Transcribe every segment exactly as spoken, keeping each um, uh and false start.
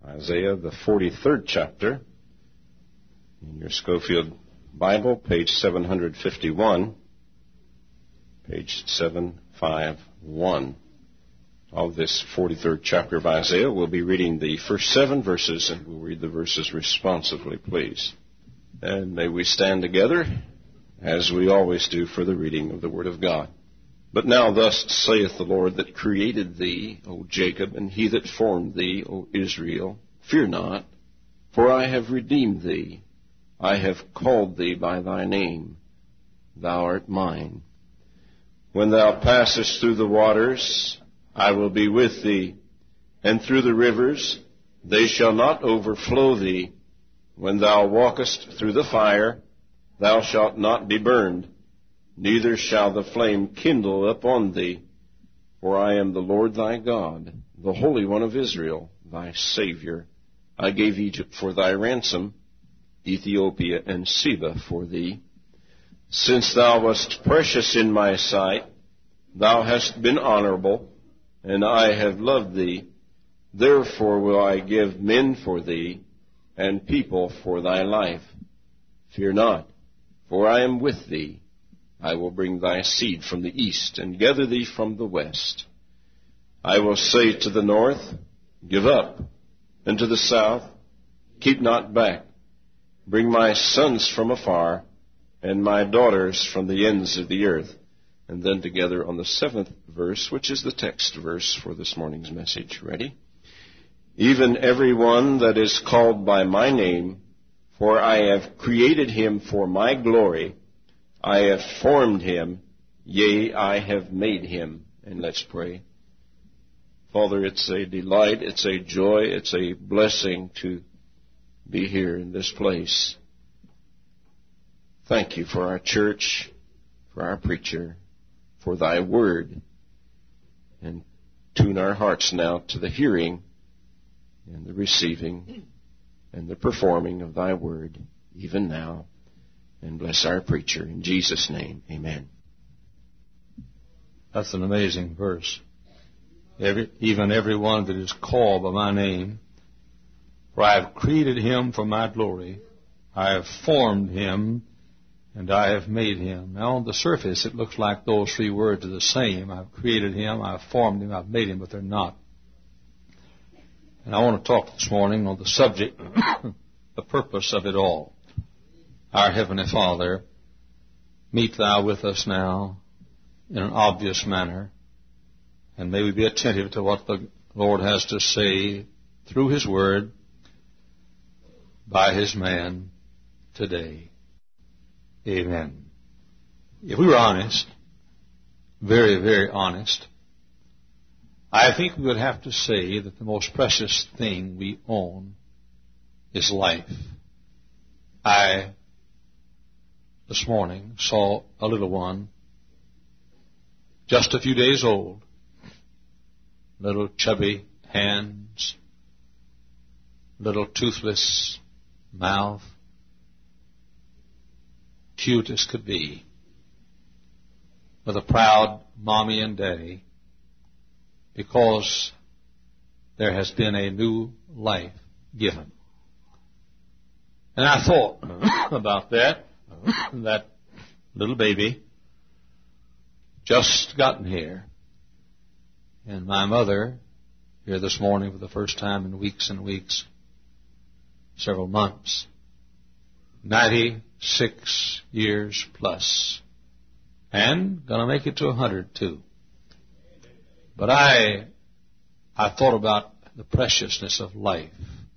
Isaiah, the forty-third chapter, in your Schofield Bible, page seven fifty-one, page seven fifty-one of this forty-third chapter of Isaiah. We'll be reading the first seven verses, and we'll read the verses responsively, please. And may we stand together, as we always do, for the reading of the Word of God. But now thus saith the Lord that created thee, O Jacob, and he that formed thee, O Israel, fear not, for I have redeemed thee. I have called thee by thy name. Thou art mine. When thou passest through the waters, I will be with thee, and through the rivers, they shall not overflow thee. When thou walkest through the fire, thou shalt not be burned, neither shall the flame kindle upon thee. For I am the Lord thy God, the Holy One of Israel, thy Savior. I gave Egypt for thy ransom, Ethiopia and Seba for thee. Since thou wast precious in my sight, thou hast been honorable, and I have loved thee. Therefore will I give men for thee, and people for thy life. Fear not, for I am with thee. I will bring thy seed from the east, and gather thee from the west. I will say to the north, give up, and to the south, keep not back. Bring my sons from afar, and my daughters from the ends of the earth. And then together on the seventh verse, which is the text verse for this morning's message. Ready? Even every one that is called by my name, for I have created him for my glory. I have formed him, yea, I have made him. And let's pray. Father, it's a delight, it's a joy, it's a blessing to be here in this place. Thank you for our church, for our preacher, for thy word. And tune our hearts now to the hearing and the receiving and the performing of thy word, even now. And bless our preacher. In Jesus' name, amen. That's an amazing verse. Every, even every one that is called by my name, for I have created him for my glory. I have formed him, and I have made him. Now, on the surface, it looks like those three words are the same. I've created him, I've formed him, I've made him, but they're not. And I want to talk this morning on the subject, the purpose of it all. Our Heavenly Father, meet thou with us now in an obvious manner, and may we be attentive to what the Lord has to say through his word by his man today. Amen. If we were honest, very, very honest, I think we would have to say that the most precious thing we own is life. I, this morning, saw a little one, just a few days old, little chubby hands, little toothless mouth, cute as could be, with a proud mommy and daddy, because there has been a new life given. And I thought about that, that little baby just gotten here, and my mother here this morning for the first time in weeks and weeks, several months, ninety-six years plus, and gonna make it to a hundred too. But I, I thought about the preciousness of life.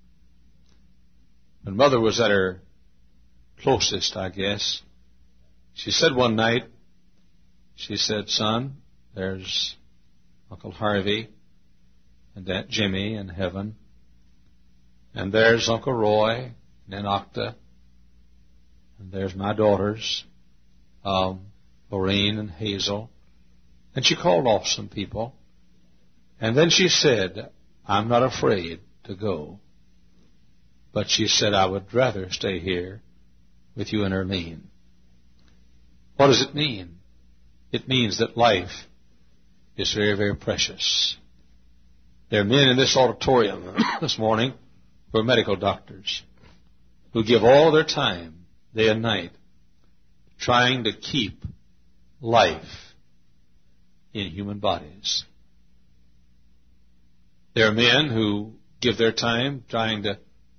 When Mother was at her closest, I guess, she said one night, she said, son, there's Uncle Harvey and Aunt Jimmy in heaven, and there's Uncle Roy and Aunt Octa, and there's my daughters, um, Lorraine and Hazel. And she called off some people. And then she said, I'm not afraid to go. But she said, I would rather stay here with you and Erlene. What does it mean? It means that life is very, very precious. There are men in this auditorium this morning for medical doctors who give all their time, day and night, trying to keep life in human bodies. There are men who give their time trying to,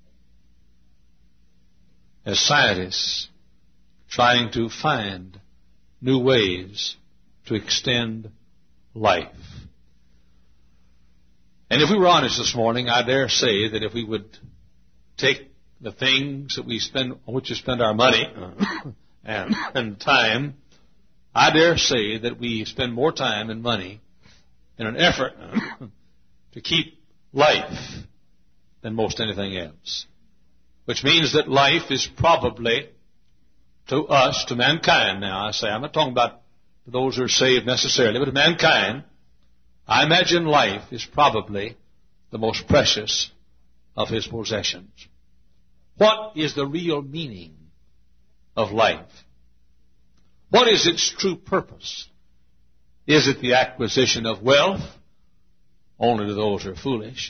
as scientists, trying to find new ways to extend life. And if we were honest this morning, I dare say that if we would take the things that we spend, on which we spend our money and, and time, I dare say that we spend more time and money in an effort to keep life than most anything else. Which means that life is probably, to us, to mankind now, I say, I'm not talking about those who are saved necessarily, but to mankind, I imagine life is probably the most precious of his possessions. What is the real meaning of life? What is its true purpose? Is it the acquisition of wealth? Only to those who are foolish.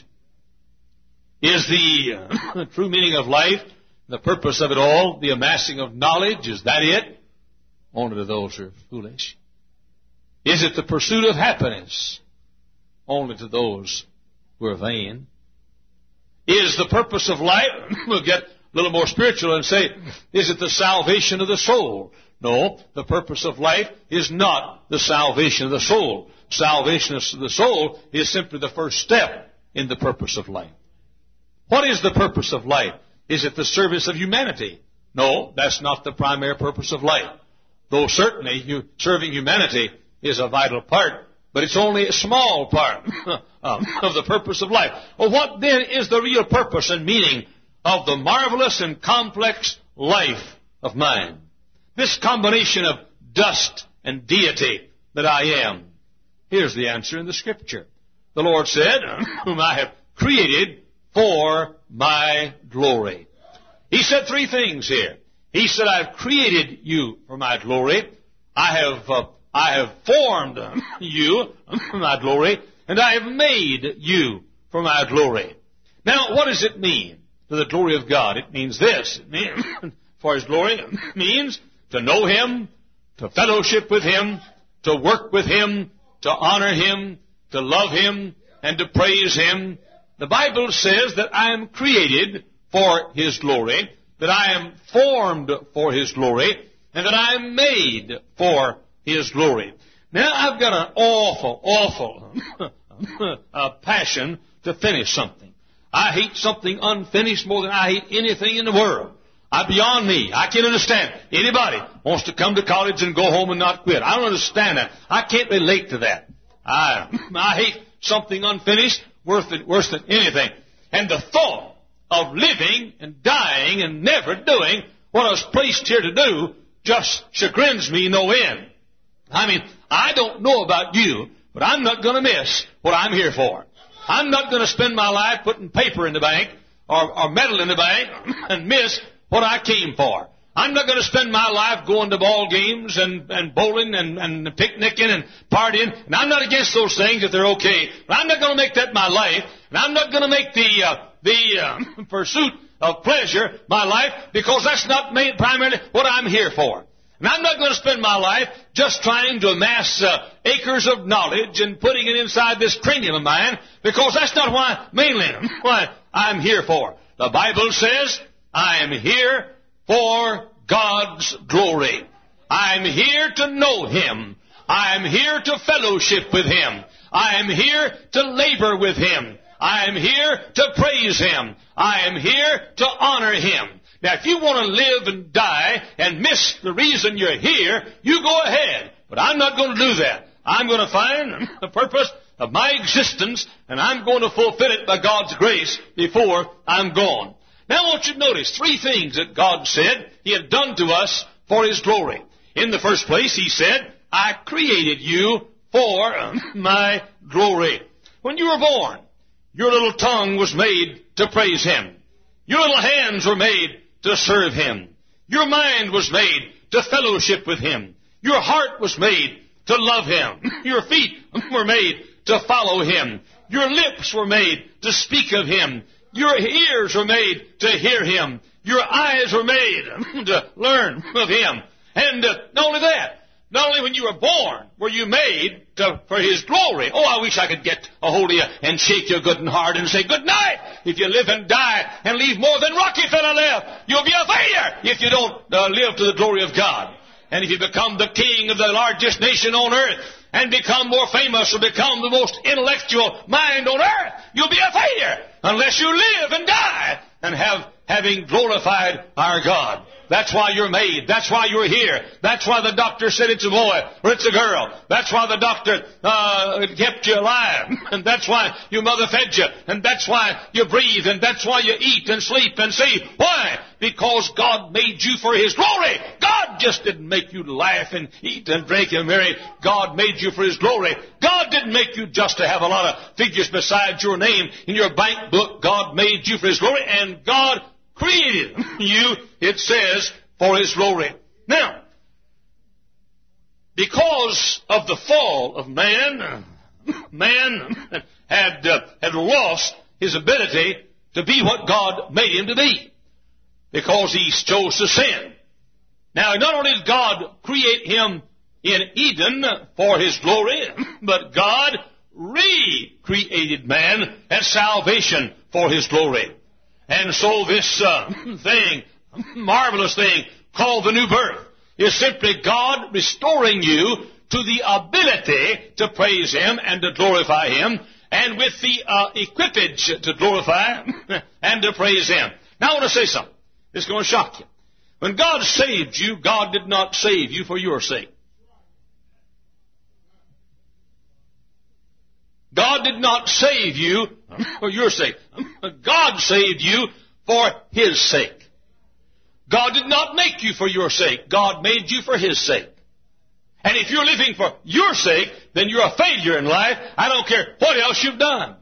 Is the uh, true meaning of life, the purpose of it all, the amassing of knowledge? Is that it? Only to those who are foolish. Is it the pursuit of happiness? Only to those who are vain. Is the purpose of life, we'll get a little more spiritual and say, is it the salvation of the soul? No, the purpose of life is not the salvation of the soul. Salvation of the soul is simply the first step in the purpose of life. What is the purpose of life? Is it the service of humanity? No, that's not the primary purpose of life. Though certainly you, serving humanity is a vital part, but it's only a small part of the purpose of life. Well, what then is the real purpose and meaning of the marvelous and complex life of mine? This combination of dust and deity that I am. Here's the answer in the Scripture. The Lord said, whom I have created for my glory. He said three things here. He said, I've created you for my glory. I have, uh, I have formed you for my glory. And I have made you for my glory. Now, what does it mean to the glory of God? It means this. It means, for His glory, it means to know Him, to fellowship with Him, to work with Him, to honor Him, to love Him, and to praise Him. The Bible says that I am created for His glory, that I am formed for His glory, and that I am made for His glory. Now, I've got an awful, awful uh, passion to finish something. I hate something unfinished more than I hate anything in the world. I, beyond me. I can't understand. Anybody wants to come to college and go home and not quit. I don't understand that. I can't relate to that. I, I hate something unfinished worse than, worse than anything. And the thought of living and dying and never doing what I was placed here to do just chagrins me no end. I mean, I don't know about you, but I'm not going to miss what I'm here for. I'm not going to spend my life putting paper in the bank or, or metal in the bank and miss what I came for. I'm not going to spend my life going to ball games and, and bowling and, and picnicking and partying. And I'm not against those things if they're okay. But I'm not going to make that my life. And I'm not going to make the uh, the uh, pursuit of pleasure my life, because that's not made primarily what I'm here for. And I'm not going to spend my life just trying to amass uh, acres of knowledge and putting it inside this cranium of mine, because that's not why, mainly, why I'm here for. The Bible says, I am here for God's glory. I am here to know Him. I am here to fellowship with Him. I am here to labor with Him. I am here to praise Him. I am here to honor Him. Now, if you want to live and die and miss the reason you're here, you go ahead. But I'm not going to do that. I'm going to find the purpose of my existence, and I'm going to fulfill it by God's grace before I'm gone. Now, I want you to notice three things that God said He had done to us for His glory. In the first place, He said, I created you for my glory. When you were born, your little tongue was made to praise Him. Your little hands were made to serve Him. Your mind was made to fellowship with Him. Your heart was made to love Him. Your feet were made to follow Him. Your lips were made to speak of Him. Your ears were made to hear Him. Your eyes were made to learn of Him. And uh, not only that, not only when you were born were you made to, for His glory. Oh, I wish I could get a hold of you and shake you good and hard and say, good night. If you live and die and leave more than Rockefeller left, you'll be a failure if you don't uh, live to the glory of God. And if you become the king of the largest nation on earth and become more famous or become the most intellectual mind on earth, you'll be a failure unless you live and die and have having glorified our God. That's why you're made. That's why you're here. That's why the doctor said it's a boy or it's a girl. That's why the doctor uh, kept you alive. And that's why your mother fed you. And that's why you breathe. And that's why you eat and sleep and see. Why? Because God made you for His glory. God just didn't make you laugh and eat and drink and marry. God made you for His glory. God didn't make you just to have a lot of figures beside your name in your bank book. God made you for His glory. And God created you, it says, for His glory. Now, because of the fall of man, man had, uh, had lost his ability to be what God made him to be, because he chose to sin. Now, not only did God create him in Eden for His glory, but God recreated man at salvation for His glory. And so this uh, thing, marvelous thing, called the new birth, is simply God restoring you to the ability to praise Him and to glorify Him, and with the uh, equipage to glorify and to praise Him. Now I want to say something. It's going to shock you. When God saved you, God did not save you for your sake. God did not save you for your sake. God saved you for His sake. God did not make you for your sake. God made you for His sake. And if you're living for your sake, then you're a failure in life. I don't care what else you've done.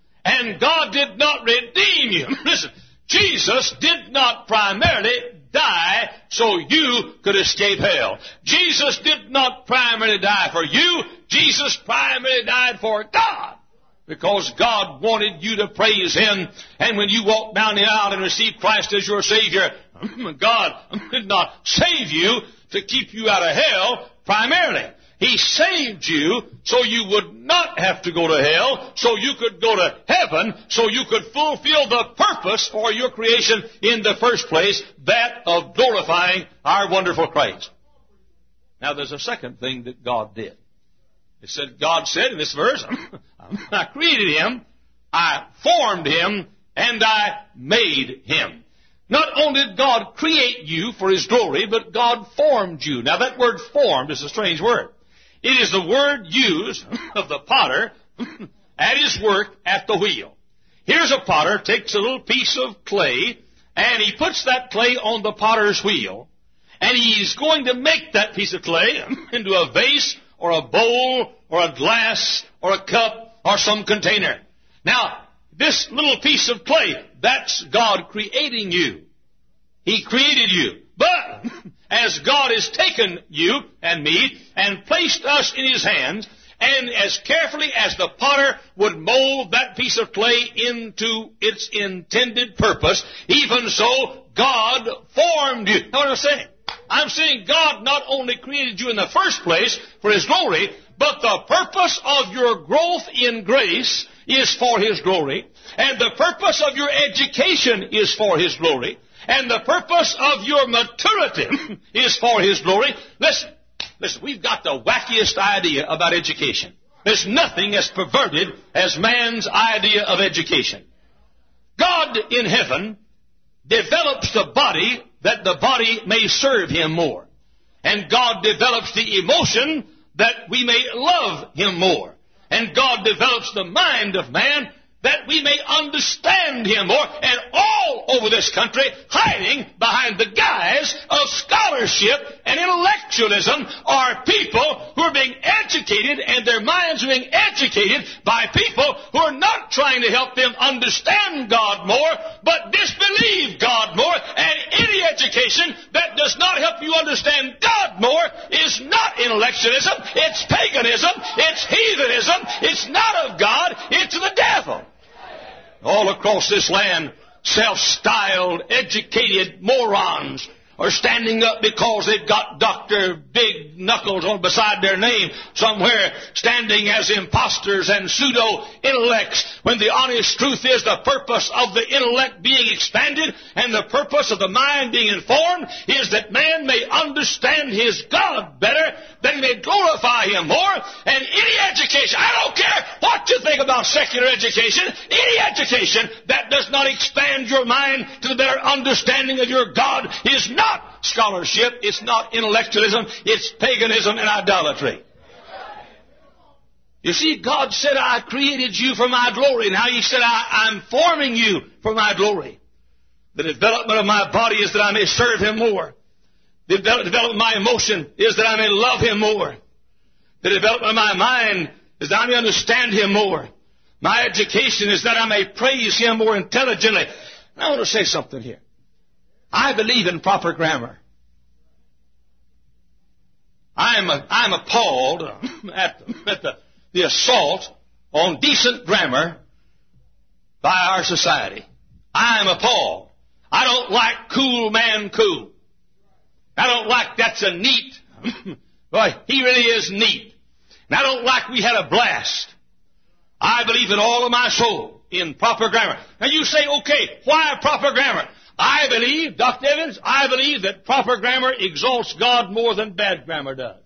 And God did not redeem you. Listen, Jesus did not primarily die so you could escape hell. Jesus did not primarily die for you. Jesus primarily died for God, because God wanted you to praise Him. And when you walk down the aisle and receive Christ as your Savior, God did not save you to keep you out of hell primarily. He saved you so you would not have to go to hell, so you could go to heaven, so you could fulfill the purpose for your creation in the first place, that of glorifying our wonderful Christ. Now there's a second thing that God did. It said, God said in this verse, I created him, I formed him, and I made him. Not only did God create you for His glory, but God formed you. Now that word formed is a strange word. It is the word used of the potter at his work at the wheel. Here's a potter, takes a little piece of clay, and he puts that clay on the potter's wheel, and he's going to make that piece of clay into a vase or a bowl or a glass or a cup or some container. Now, this little piece of clay, that's God creating you. He created you. But as God has taken you and me and placed us in His hands, and as carefully as the potter would mold that piece of clay into its intended purpose, even so God formed you. Know what I'm saying? I'm saying God not only created you in the first place for His glory, but the purpose of your growth in grace is for His glory, and the purpose of your education is for His glory, and the purpose of your maturity is for His glory. Listen, listen, we've got the wackiest idea about education. There's nothing as perverted as man's idea of education. God in heaven develops the body that the body may serve Him more. And God develops the emotion that we may love Him more. And God develops the mind of man that we may understand Him more. And all over this country, hiding behind the guise of scholarship and intellectualism, are people who are being educated, and their minds are being educated by people who are not trying to help them understand God more, but disbelieve God more. And any education that does not help you understand God more is not intellectualism, it's paganism, it's heathenism, it's not of God, it's the devil. all across this land, self-styled, educated morons are standing up because they've got Doctor Big Knuckles on beside their name somewhere, standing as imposters and pseudo-intellects, when the honest truth is the purpose of the intellect being expanded and the purpose of the mind being informed is that man may understand his God better, that he may glorify Him more. And any education, I don't care what you think about secular education, any education that does not expand your mind to the better understanding of your God is not scholarship, it's not intellectualism, it's paganism and idolatry. You see, God said, I created you for my glory. Now He said, I, I'm forming you for my glory. The development of my body is that I may serve Him more. The development of my emotion is that I may love Him more. The development of my mind is that I may understand Him more. My education is that I may praise Him more intelligently. And I want to say something here. I believe in proper grammar. I'm, a, I'm appalled at, the, at the, the assault on decent grammar by our society. I'm appalled. I don't like cool man cool. I don't like that's a neat. Boy, he really is neat. And I don't like we had a blast. I believe in all of my soul in proper grammar. Now you say, okay, why proper grammar? I believe, Doctor Evans, I believe that proper grammar exalts God more than bad grammar does.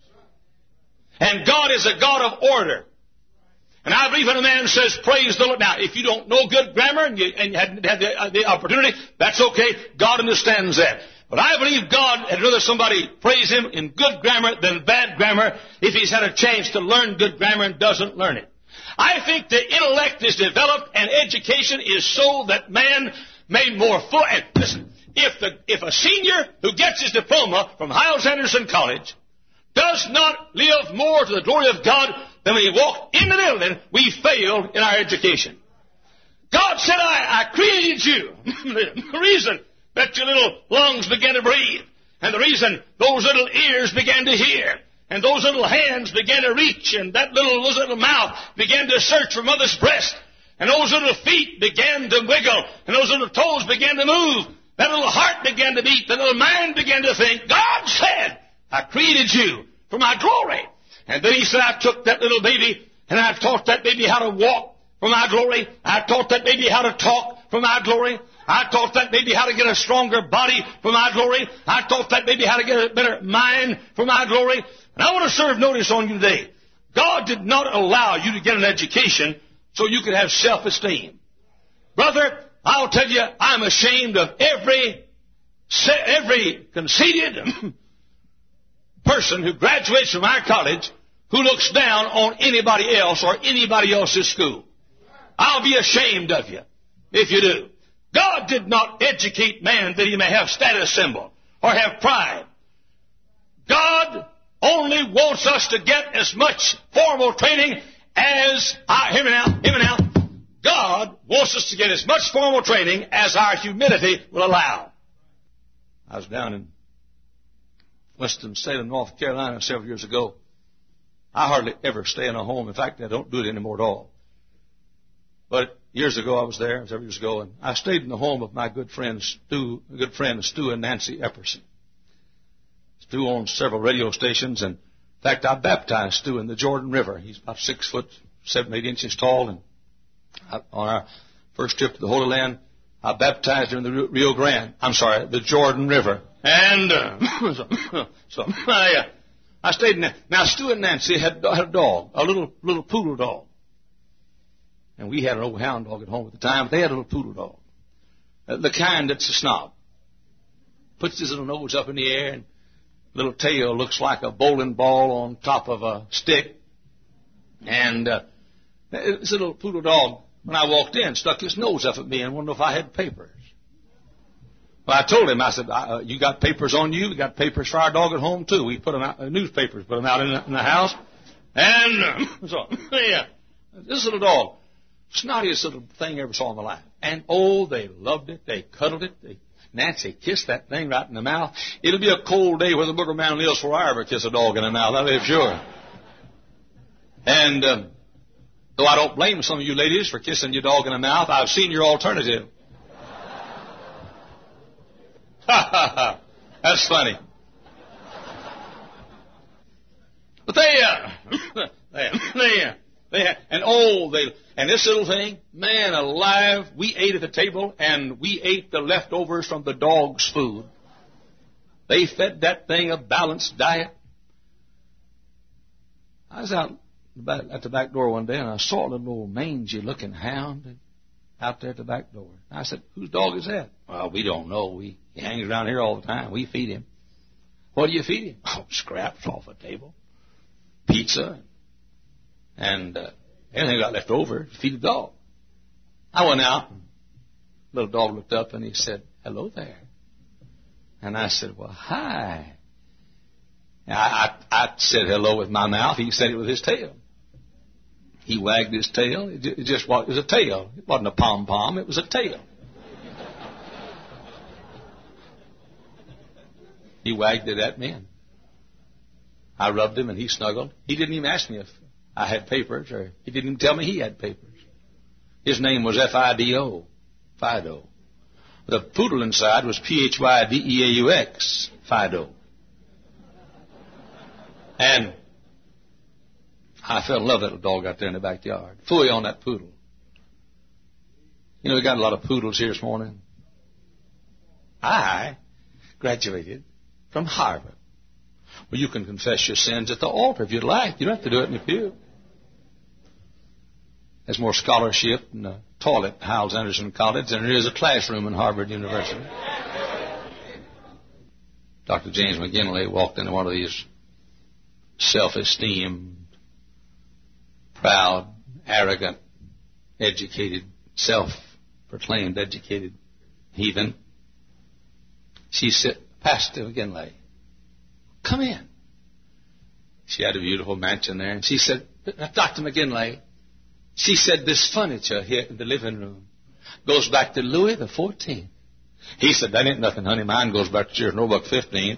And God is a God of order. And I believe when a man says, praise the Lord. Now, if you don't know good grammar and you, and you hadn't had the, uh, the opportunity, that's okay. God understands that. But I believe God had rather somebody praise Him in good grammar than bad grammar if he's had a chance to learn good grammar and doesn't learn it. I think the intellect is developed and education is so that man made more full. And listen, if the if a senior who gets his diploma from Hyles Anderson College does not live more to the glory of God than when he walked in the building, we failed in our education. God said, I, I created you. The reason that your little lungs began to breathe, and the reason those little ears began to hear, and those little hands began to reach, and that little, those little mouth began to search for mother's breast, and those little feet began to wiggle, and those little toes began to move, that little heart began to beat, that little mind began to think. God said, I created you for my glory. And then He said, I took that little baby, and I taught that baby how to walk for my glory. I taught that baby how to talk for my glory. I taught that baby how to get a stronger body for my glory. I taught that baby how to get a better mind for my glory. And I want to serve notice on you today. God did not allow you to get an education so you could have self-esteem. Brother, I'll tell you, I'm ashamed of every, every conceited person who graduates from our college who looks down on anybody else or anybody else's school. I'll be ashamed of you if you do. God did not educate man that he may have status symbol or have pride. God only wants us to get as much formal training as our, hear me now, hear me now. God wants us to get as much formal training as our humility will allow. I was down in Winston-Salem, North Carolina several years ago. I hardly ever stay in a home. In fact, I don't do it anymore at all. But years ago, I was there, several years ago, and I stayed in the home of my good friend Stu, good friend Stu and Nancy Epperson. Stu owns several radio stations, and in fact, I baptized Stu in the Jordan River. He's about six foot, seven, eight inches tall, and I, on our first trip to the Holy Land, I baptized him in the Rio Grande. I'm sorry, the Jordan River. And uh, so, so I, uh, I stayed in there. Now, Stu and Nancy had, had a dog, a little little poodle dog. And we had an old hound dog at home at the time, but they had a little poodle dog. Uh, the kind that's a snob. Puts his little nose up in the air, and little tail looks like a bowling ball on top of a stick. And uh, this little poodle dog, when I walked in, stuck his nose up at me and wondered if I had papers. Well, I told him, I said, uh, you got papers on you? We got papers for our dog at home, too. We put them out, uh, newspapers, put them out in the, in the house. And uh, so, yeah, this little dog, snottiest little thing I ever saw in my life. And, oh, they loved it. They cuddled it. They, Nancy kissed that thing right in the mouth. It'll be a cold day where the booger man lives before I ever kiss a dog in the mouth, I'll be sure. And um, Though I don't blame some of you ladies for kissing your dog in the mouth, I've seen your alternative. Ha ha ha. That's funny. But they, uh, they, they, uh, they, and oh, they, and this little thing, man alive, we ate at the table and we ate the leftovers from the dog's food. They fed that thing a balanced diet. I was out at the back door one day and I saw a little old mangy looking hound out there at the back door. I said, whose dog is that? Well, we don't know. We, he hangs around here all the time. We feed him. What do you feed him? Oh, scraps off the table. Pizza. And uh, anything got left over, feed the dog. I went out. And the little dog looked up and he said, hello there. And I said, well, hi. I, I, I said hello with my mouth. He said it with his tail. He wagged his tail. It just was, it was a tail. It wasn't a pom-pom. It was a tail. He wagged it at me. And I rubbed him and he snuggled. He didn't even ask me if I had papers, or he didn't even tell me he had papers. His name was F I D O, Fido. The poodle inside was P H Y D E A U X, Fido. And I fell in love with that little dog out there in the backyard. Fully on that poodle. You know, we got a lot of poodles here this morning. I graduated from Harvard. Well, you can confess your sins at the altar if you'd like. You don't have to do it in the pew. There's more scholarship in the toilet at Hyles Anderson College than there is a classroom in Harvard University. Doctor James McGinley walked into one of these self-esteemed, proud, arrogant, educated, self-proclaimed educated heathen. She said, Pastor McGinley, come in. She had a beautiful mansion there. And she said, Doctor McGinley, she said, this furniture here in the living room goes back to Louis the fourteenth. He said, that ain't nothing, honey. Mine goes back to Cheers Roebuck fifteen.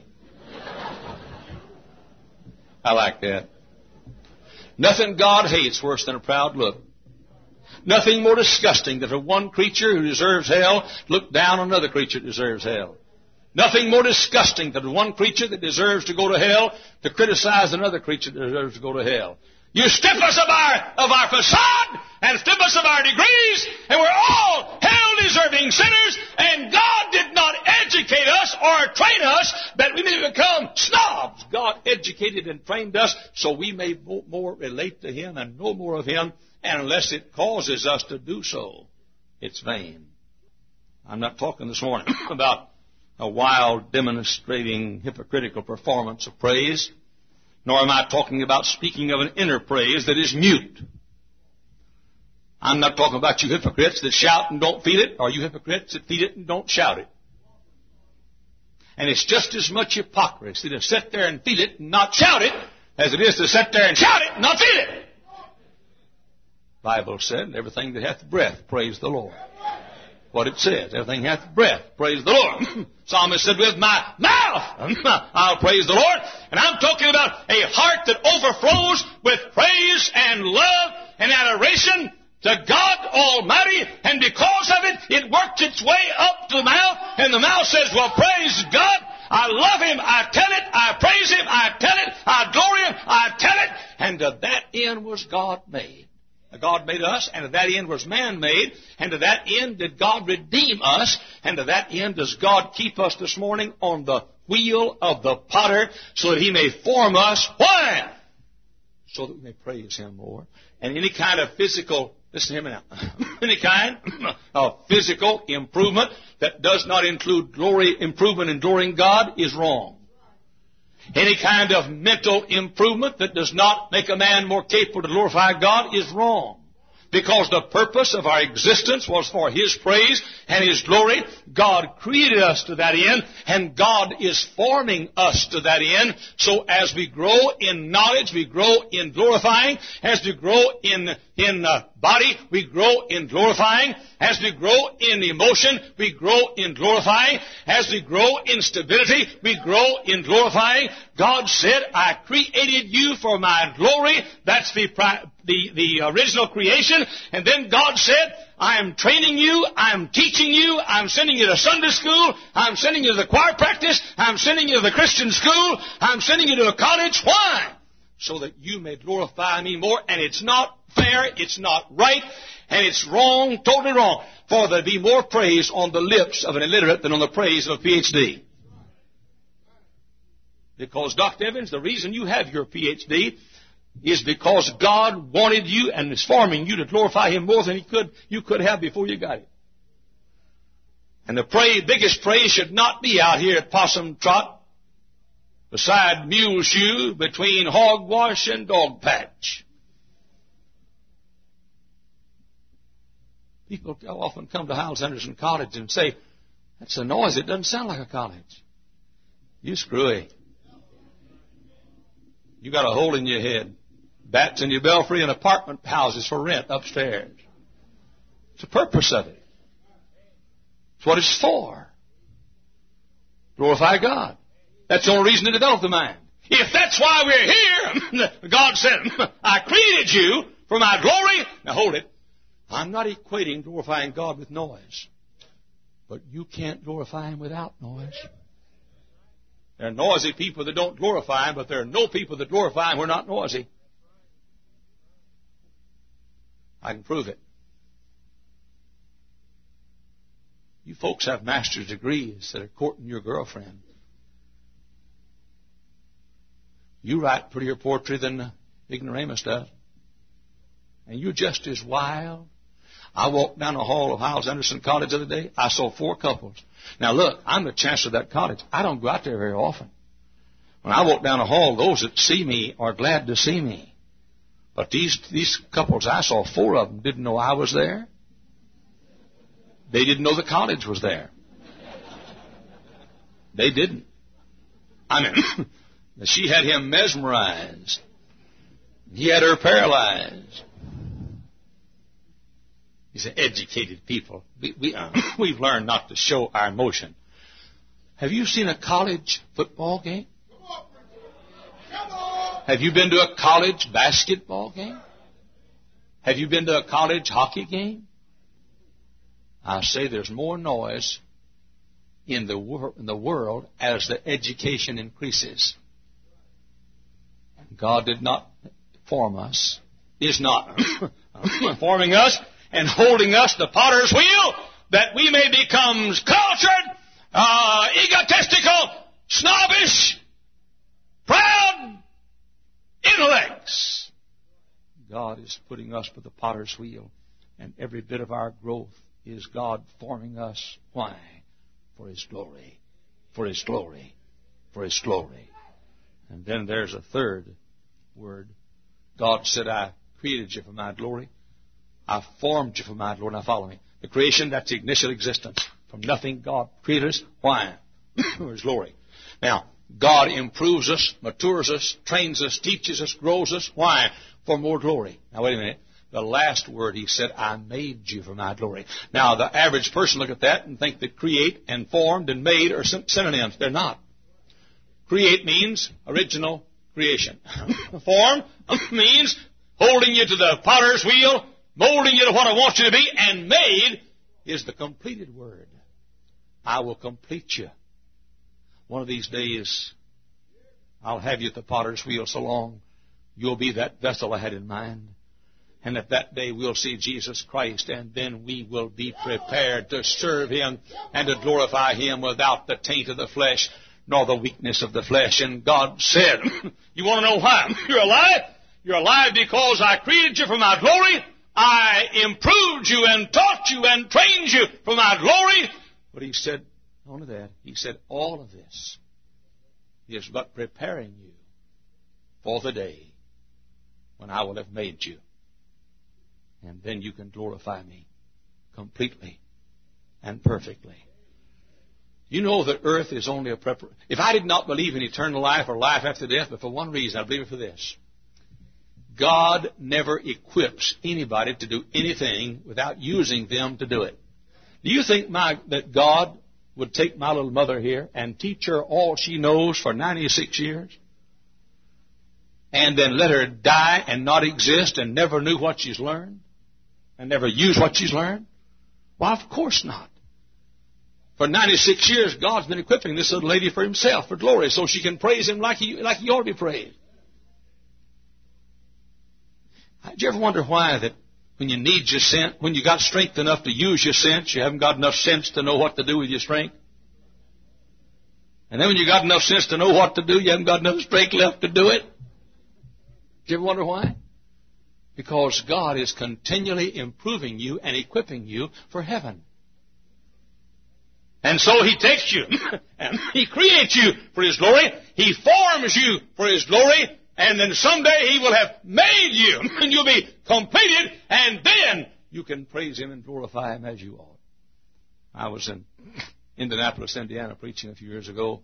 I like that. Nothing God hates worse than a proud look. Nothing more disgusting than for one creature who deserves hell look down on another creature that deserves hell. Nothing more disgusting than one creature that deserves to go to hell to criticize another creature that deserves to go to hell. You strip us of our, of our facade and strip us of our degrees, and we're all hell-deserving sinners, and God did not educate us or train us that we may become snobs. God educated and trained us so we may more relate to Him and know more of Him, and unless it causes us to do so, it's vain. I'm not talking this morning about a wild, demonstrating, hypocritical performance of praise, nor am I talking about speaking of an inner praise that is mute. I'm not talking about you hypocrites that shout and don't feel it, or you hypocrites that feel it and don't shout it. And it's just as much hypocrisy to sit there and feel it and not shout it as it is to sit there and shout it and not feel it. The Bible said, everything that hath breath, praise the Lord. What it says, everything hath breath, praise the Lord. Psalmist said, with my mouth I'll praise the Lord. And I'm talking about a heart that overflows with praise and love and adoration to God Almighty. And because of it, it works its way up to the mouth. And the mouth says, well, praise God. I love Him. I tell it. I praise Him. I tell it. I glory Him. I tell it. And to that end was God made. God made us, and to that end was man made, and to that end did God redeem us, and to that end does God keep us this morning on the wheel of the potter, so that He may form us. Why? So that we may praise Him more. And any kind of physical, listen to me now, any kind of physical improvement that does not include glory, improvement in glorying God is wrong. Any kind of mental improvement that does not make a man more capable to glorify God is wrong. Because the purpose of our existence was for His praise and His glory. God created us to that end, and God is forming us to that end. So as we grow in knowledge, we grow in glorifying. As we grow in, in uh, body, we grow in glorifying. As we grow in emotion, we grow in glorifying. As we grow in stability, we grow in glorifying. God said, I created you for my glory. That's the pri- the, the original creation. And then God said, I am training you, I am teaching you, I'm sending you to Sunday school, I'm sending you to the choir practice, I'm sending you to the Christian school, I'm sending you to a college. Why? So that you may glorify me more. And it's not fair, it's not right, and it's wrong, totally wrong, for there be more praise on the lips of an illiterate than on the praise of a P H D. Because, Doctor Evans, the reason you have your P H D is because God wanted you and is forming you to glorify Him more than He could you could have before you got it. And the praise, biggest praise should not be out here at Possum Trot, beside Mule Shoe, between Hogwash and Dog Patch. People often come to Hyles Anderson College and say, that's a noise, it doesn't sound like a college. You screwy. You got a hole in your head. Bats in your belfry and apartment houses for rent upstairs. It's the purpose of it. It's what it's for. Glorify God. That's the only reason to develop the mind. If that's why we're here, God said, I created you for my glory. Now hold it. I'm not equating glorifying God with noise. But you can't glorify Him without noise. There are noisy people that don't glorify Him, but there are no people that glorify Him who are not noisy. I can prove it. You folks have master's degrees that are courting your girlfriend. You write prettier poetry than Ignoramus does. And you're just as wild. I walked down the hall of Hyles Anderson College the other day. I saw four couples. Now look, I'm the chancellor of that college. I don't go out there very often. When I walk down the hall, those that see me are glad to see me. But these, these couples, I saw four of them, didn't know I was there. They didn't know the college was there. They didn't. I mean, she had him mesmerized. He had her paralyzed. These are educated people. We, we, uh, we've learned not to show our emotion. Have you seen a college football game? Have you been to a college basketball game? Have you been to a college hockey game? I say there's more noise in the, wor- in the world as the education increases. God did not form us, is not forming us and holding us the potter's wheel that we may become cultured, uh, egotistical, snobbish, proud intellects. God is putting us with the potter's wheel, and every bit of our growth is God forming us. Why? For His glory. For His glory. For His glory. And then there's a third word. God said, I created you for my glory. I formed you for my glory. Now follow me. The creation, that's the initial existence. From nothing, God created us. Why? For His glory. Now, God improves us, matures us, trains us, teaches us, grows us. Why? For more glory. Now wait a minute. The last word, He said, I made you for my glory. Now, the average person look at that and think that create and formed and made are synonyms. They're not. Create means original creation. Form means holding you to the potter's wheel, molding you to what I want you to be, and made is the completed word. I will complete you. One of these days, I'll have you at the potter's wheel so long, you'll be that vessel I had in mind. And at that day we'll see Jesus Christ, and then we will be prepared to serve Him and to glorify Him without the taint of the flesh nor the weakness of the flesh. And God said, you want to know why you're alive? You're alive because I created you for my glory. I improved you and taught you and trained you for my glory. But He said, not only that, He said, all of this is but preparing you for the day when I will have made you. And then you can glorify me completely and perfectly. You know that earth is only a preparation. If I did not believe in eternal life or life after death, but for one reason, I believe it for this. God never equips anybody to do anything without using them to do it. Do you think my, that God would take my little mother here and teach her all she knows for ninety-six years? and then let her die and not exist and never knew what she's learned and never used what she's learned? Why, of course not. For ninety-six years, God's been equipping this little lady for Himself, for glory, so she can praise Him like He, like he ought to be praised. Did you ever wonder why that when you need your sense, when you got strength enough to use your sense, you haven't got enough sense to know what to do with your strength? And then when you got enough sense to know what to do, you haven't got enough strength left to do it? Did you ever wonder why? Because God is continually improving you and equipping you for heaven. And so He takes you and He creates you for His glory. He forms you for His glory. And then someday He will have made you and you'll be completed. And then you can praise Him and glorify Him as you ought. I was in Indianapolis, Indiana, preaching a few years ago.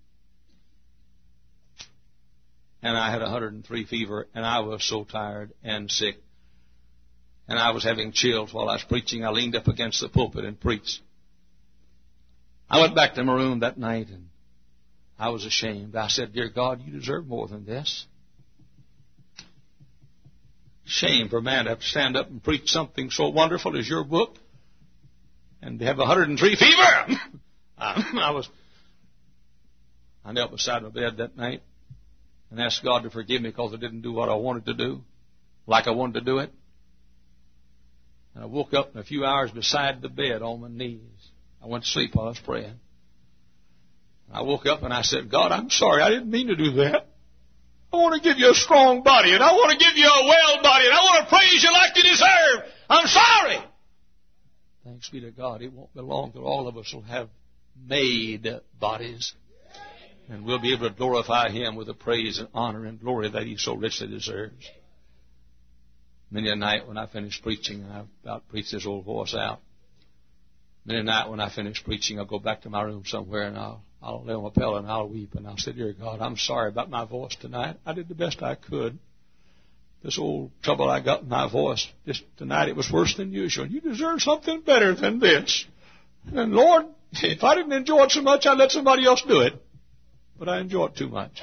And I had one hundred three fever. And I was so tired and sick. And I was having chills while I was preaching. I leaned up against the pulpit and preached. I went back to my room that night and I was ashamed. I said, Dear God, You deserve more than this. Shame for a man to have to stand up and preach something so wonderful as your book and to have one hundred three fever. I was, I knelt beside my bed that night and asked God to forgive me because I didn't do what I wanted to do, like I wanted to do it. And I woke up in a few hours beside the bed on my knees. I went to sleep while I was praying. I woke up and I said, God, I'm sorry. I didn't mean to do that. I want to give You a strong body, and I want to give You a well body, and I want to praise You like You deserve. I'm sorry. Thanks be to God. It won't be long till all of us will have made bodies, and we'll be able to glorify Him with the praise and honor and glory that He so richly deserves. Many a night when I finish preaching, and I've about preached this old voice out, Many a night when I finish preaching, I'll go back to my room somewhere and I'll, I'll lay on my pillow and I'll weep and I'll say, Dear God, I'm sorry about my voice tonight. I did the best I could. This old trouble I got in my voice, just tonight it was worse than usual. You deserve something better than this. And Lord, if I didn't enjoy it so much, I'd let somebody else do it. But I enjoy it too much.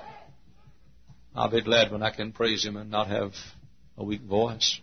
I'll be glad when I can praise Him and not have a weak voice.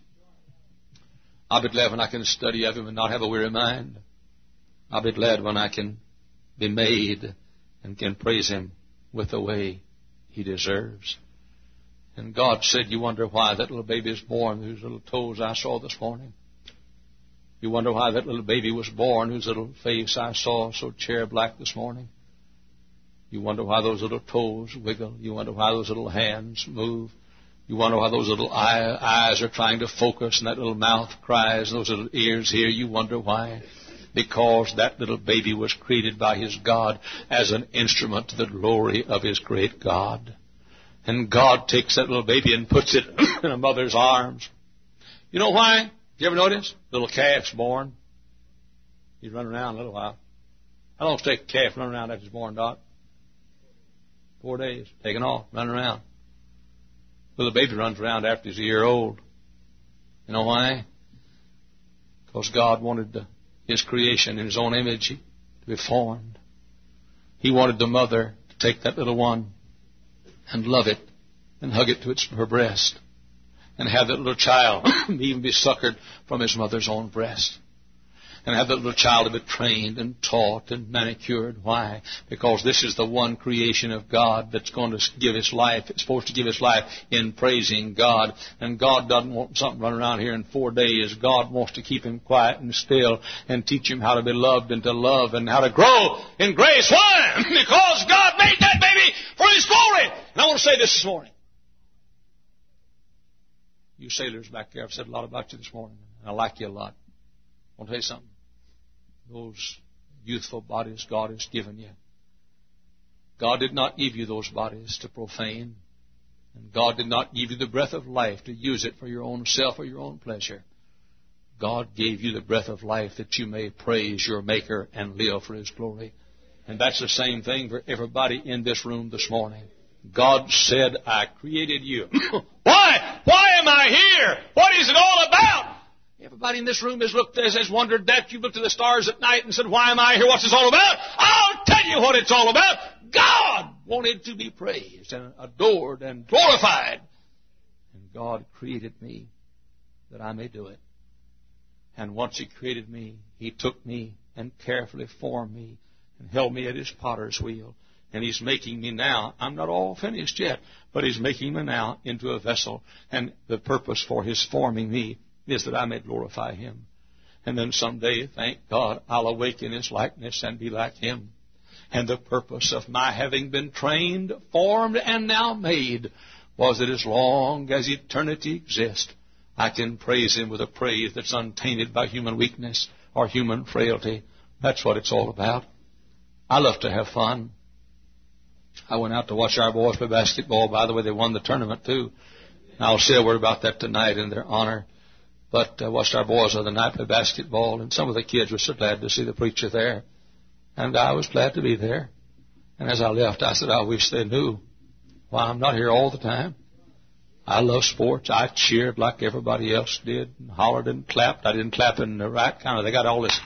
I'll be glad when I can study of Him and not have a weary mind. I'll be glad when I can be made and can praise Him with the way He deserves. And God said, you wonder why that little baby is born, whose little toes I saw this morning. You wonder why that little baby was born, whose little face I saw so cherub-like this morning. You wonder why those little toes wiggle. You wonder why those little hands move. You wonder why those little eye, eyes are trying to focus and that little mouth cries and those little ears hear. You wonder why. Because that little baby was created by His God as an instrument to the glory of His great God. And God takes that little baby and puts it in a mother's arms. You know why? Did you ever notice? Little calf's born. He's running around a little while. How long does it take a calf running around after he's born, Doc? Four days. Taking off, running around. Little baby runs around after he's a year old. You know why? Because God wanted the, His creation in His own image to be formed. He wanted the mother to take that little one and love it and hug it to its, her breast and have that little child even be suckered from his mother's own breast. And have that little child to be trained and taught and manicured. Why? Because this is the one creation of God that's going to give its life. It's supposed to give its life in praising God. And God doesn't want something running around here in four days. God wants to keep him quiet and still and teach him how to be loved and to love and how to grow in grace. Why? Because God made that baby for His glory. And I want to say this this morning. You sailors back there, I've said a lot about you this morning. I like you a lot. I want to tell you something. Those youthful bodies God has given you. God did not give you those bodies to profane. And God did not give you the breath of life to use it for your own self or your own pleasure. God gave you the breath of life that you may praise your Maker and live for His glory. And that's the same thing for everybody in this room this morning. God said, I created you. Why? Why am I here? What is it all about? Everybody in this room has looked, has wondered that. You've looked at the stars at night and said, why am I here? What's this all about? I'll tell you what it's all about. God wanted to be praised and adored and glorified. God created me that I may do it. And once He created me, He took me and carefully formed me and held me at His potter's wheel. And He's making me now. I'm not all finished yet, but He's making me now into a vessel. And the purpose for His forming me is that I may glorify Him. And then someday, thank God, I'll awake in His likeness and be like Him. And the purpose of my having been trained, formed, and now made was that as long as eternity exists, I can praise Him with a praise that's untainted by human weakness or human frailty. That's what it's all about. I love to have fun. I went out to watch our boys play basketball. By the way, they won the tournament, too. And I'll say a word about that tonight in their honor. But I watched our boys the other night play basketball, and some of the kids were so glad to see the preacher there. And I was glad to be there. And as I left, I said, I wish they knew why I'm not here all the time. I love sports. I cheered like everybody else did, and hollered and clapped. I didn't clap in the right kind of, they got all this.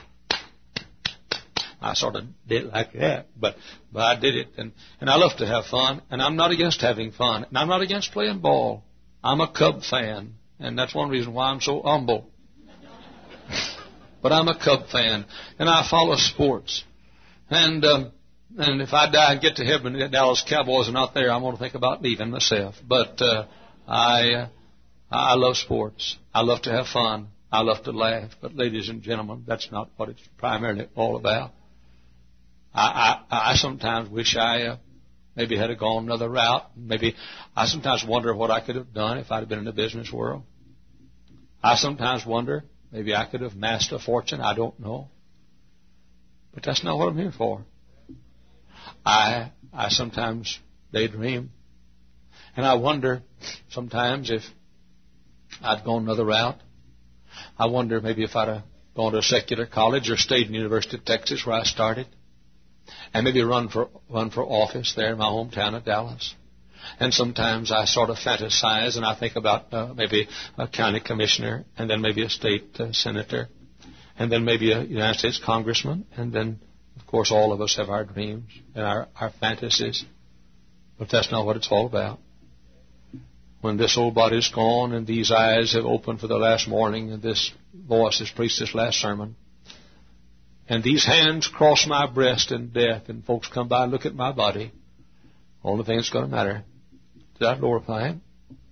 I sort of did it like that, but, but I did it. And, and I love to have fun, and I'm not against having fun. And I'm not against playing ball. I'm a Cub fan, and that's one reason why I'm so humble. But I'm a Cub fan, and I follow sports. And um, and if I die and get to heaven and the Dallas Cowboys are not there, I'm going to think about leaving myself. But uh, I uh, I love sports. I love to have fun. I love to laugh. But ladies and gentlemen, that's not what it's primarily all about. I I, I sometimes wish I uh, maybe had gone another route. Maybe I sometimes wonder what I could have done if I'd have been in the business world. I sometimes wonder maybe I could have amassed a fortune. I don't know. But that's not what I'm here for. I I sometimes daydream. And I wonder sometimes if I'd gone another route. I wonder maybe if I'd have gone to a secular college or stayed in the University of Texas where I started. And maybe run for run for office there in my hometown of Dallas. And sometimes I sort of fantasize and I think about uh, maybe a county commissioner and then maybe a state uh, senator. And then maybe a United States congressman. And then, of course, all of us have our dreams and our, our fantasies. But that's not what it's all about. When this old body's gone and these eyes have opened for the last morning and this voice has preached this last sermon, and these hands cross my breast in death and folks come by and look at my body, only thing that's going to matter, did I glorify Him?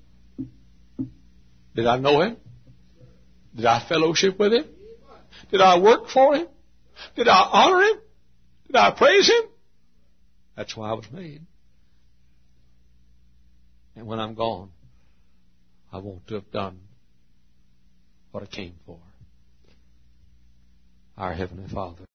Did I know Him? Did I fellowship with Him? Did I work for Him? Did I honor Him? Did I praise Him? That's why I was made. And when I'm gone, I want to have done what I came for. Our Heavenly Father.